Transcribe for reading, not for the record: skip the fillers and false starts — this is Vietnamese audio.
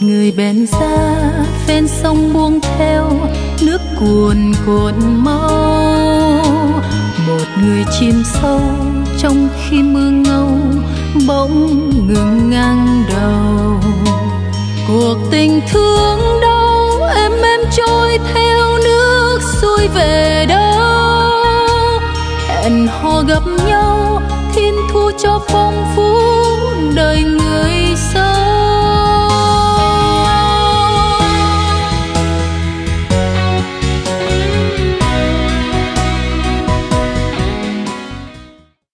người bèn ra ven sông buông theo nước cuồn cuộn mau. Một người chìm sâu trong khi mưa ngâu bỗng ngừng ngang đầu. Cuộc tình thương đâu em trôi theo nước xuôi về đâu. Hẹn hò gặp nhau thiên thu cho phong phú đời người sau.